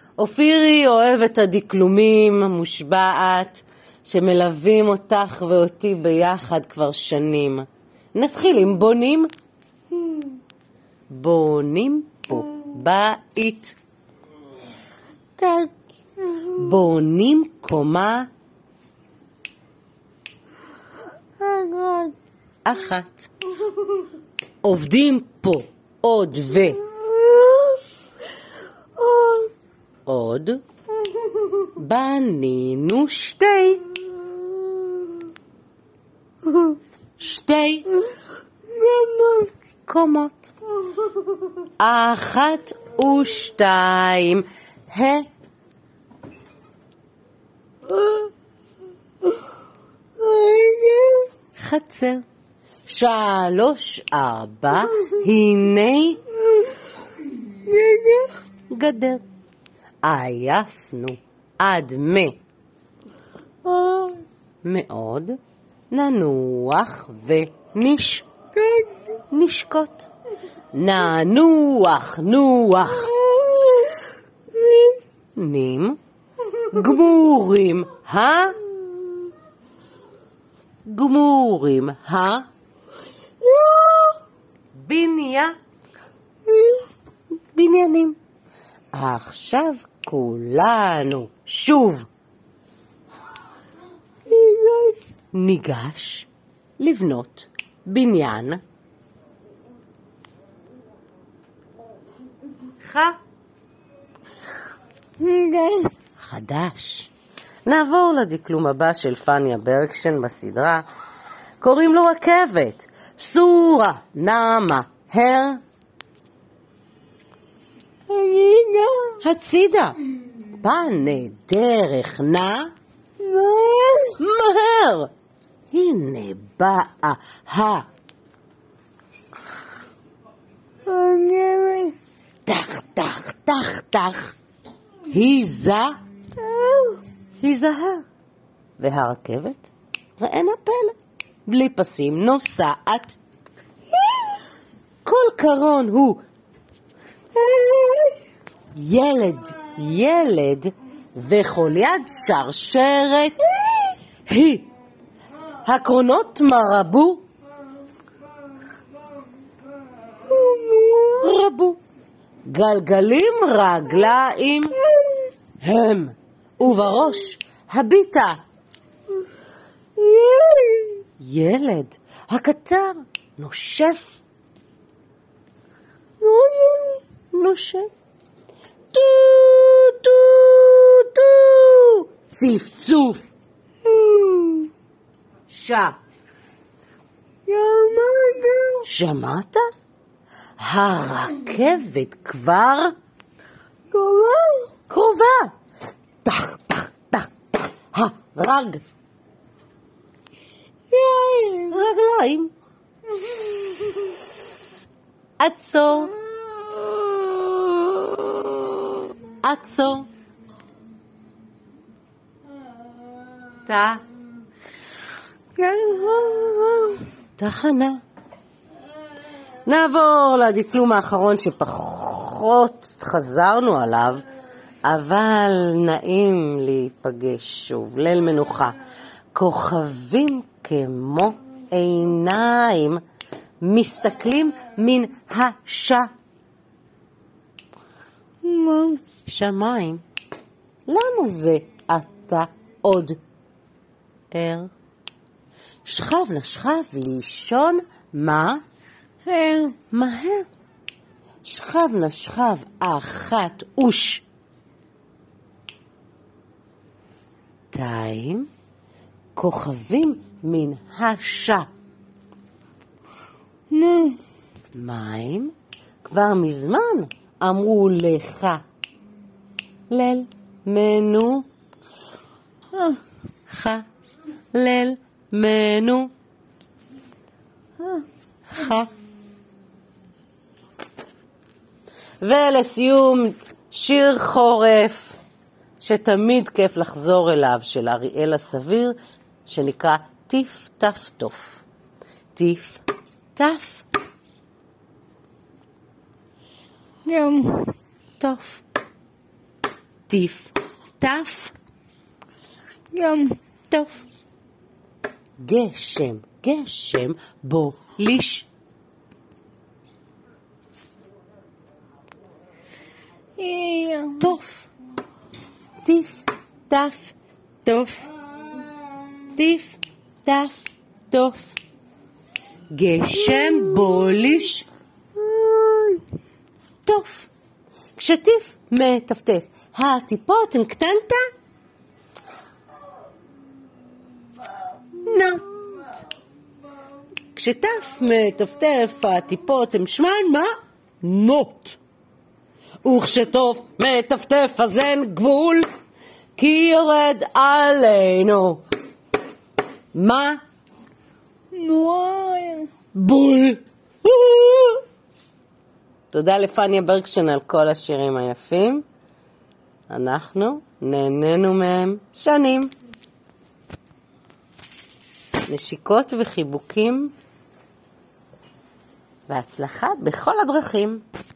אופירי אוהב את הדקלומים, מושבעת, שמלווים אותך ואותי ביחד כבר שנים. נתחיל עם בונים. בונים פה בית. בונים קומה אחת. עובדים פה עוד עוד. בנינו שתי קומות. אחת ושתיים. חצר. 3, 4. הנה גדר. עייפנו עד מאוד. ננוח ונשקוט. ננוח נוח. נים גמורים גמורים בניינים. עכשיו כולנו שוב ניגש לבנות בניין חדש. נעבור לדקלום הבא של פניה ברקשן בסדרה. קוראים לו רכבת. סורה נעמה הצידה. פנה דרך מהר. הנה באה תח תח תח תח. היזהר. והרכבת, ראינה פלא, בלי פסים, נוסעת. כל קרון הוא ילד, וכל יד שרשרת היא. הקרונות רבו, גלגלים רגליים הם, ובראש הביטה ילד. הקטר נושף טו טו טו. צפצוף שמעת? הרכבת כבר קרובה. תח תח תח תח. רגליים. עצור. תחנה. נעבור לדקלום האחרון שפחות חזרנו עליו, אבל נעים להיפגש שוב. ליל מנוחה. כוכבים כמו עיניים מסתכלים מן שמיים. למה זה אתה עוד ער? שכב נשכב לישון מהר. שכב נשכב אחת ושתיים. כוכבים מן מים כבר מזמן אמרו לך ליל מנוחה. ולסיום שיר חורף שתמיד כיף לחזור אליו, של אריאל הסביר, שנקרא טיף טף טוף. טיף טף יום טוף. טיף, טף. ים. טוב. גשם, גשם, בוליש. טוף. טיף, טף, טוף. טיף, טף, טוף. גשם, בוליש. טוף. כשטיף מטפטף, הטיפות הן קטנטה? נוט. כשטף מטפטף, הטיפות הן שמן, מה? נוט. וכשטוף מטפטף אז אין גבול, כי יורד עלינו. מה? נוער. בול. תודה לפניה ברקשן על כל השירים היפים. אנחנו נהנינו מהם שנים. נשיקות וחיבוקים, והצלחה בכל הדרכים.